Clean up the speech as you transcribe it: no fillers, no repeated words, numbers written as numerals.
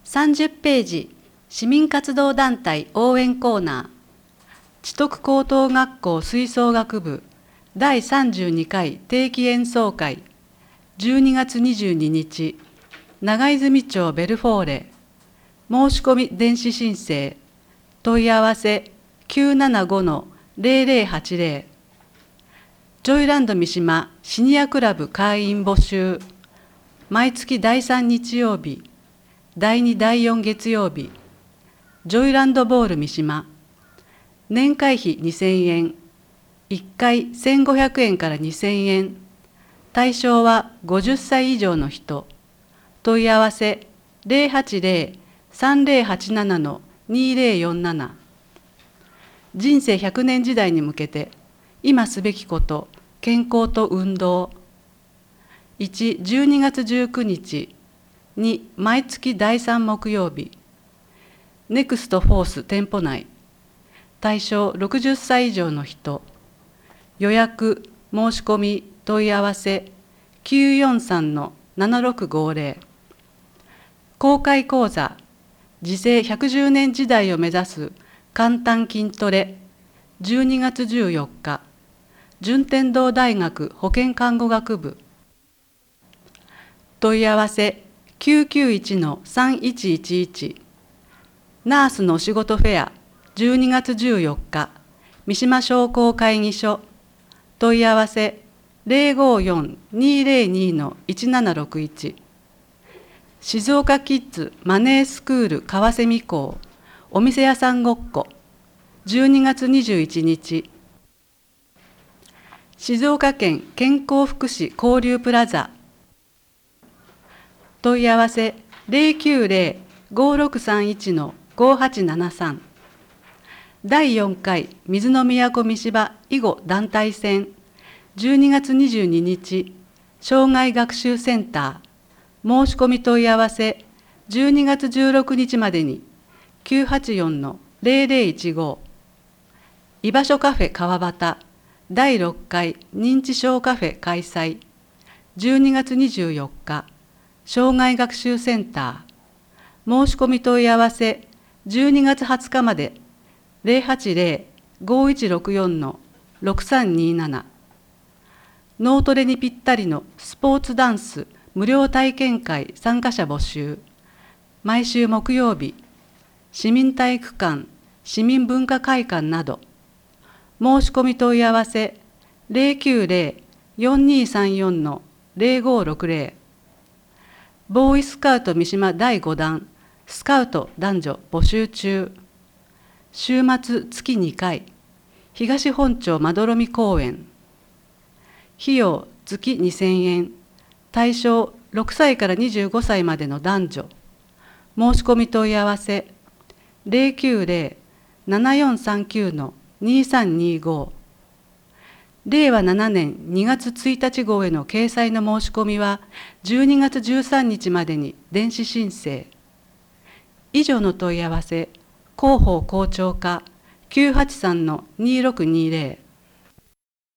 30ページ、市民活動団体応援コーナー。知徳高等学校吹奏楽部第32回定期演奏会、12月22日、長泉町ベルフォーレ。申し込み電子申請。問い合わせ 975-0080。ジョイランド三島シニアクラブ会員募集。毎月第3日曜日、第2第4月曜日。ジョイランドボール三島。年会費2000円。1回1500円から2000円。対象は50歳以上の人。問い合わせ 080-3087-2047。人生100年時代に向けて、今すべきこと、健康と運動。1、12月19日。2、毎月第3木曜日。ネクストフォース店舗内。対象60歳以上の人。予約、申し込み、問い合わせ 943-7650。公開講座、時世110年時代を目指す簡単筋トレ、12月14日、順天堂大学保健看護学部。問い合わせ 991-3111。ナースのお仕事フェア、12月14日、三島商工会議所。問い合わせ 054-202-1761。静岡キッズマネースクール川蝉校お店屋さんごっこ、12月21日。静岡県健康福祉交流プラザ。問い合わせ 090-5631-5873。第4回水の都三島囲碁団体戦、12月22日、障害学習センター。申し込み問い合わせ、12月16日までに、984-0015。居場所カフェ川端、第6回認知症カフェ開催、12月24日、障害学習センター。申し込み問い合わせ、12月20日まで、080-5164-6327。脳トレにぴったりのスポーツダンス無料体験会参加者募集。毎週木曜日、市民体育館、市民文化会館など。申し込み問い合わせ 090-4234-0560。ボーイスカウト三島第5弾スカウト男女募集中。週末月2回、東本町まどろみ公園。費用月2000円。対象6歳から25歳までの男女。申し込み問い合わせ 090-7439-2325。令和7年2月1日号への掲載の申し込みは12月13日までに電子申請。以上の問い合わせ、広報校長課 983-2620。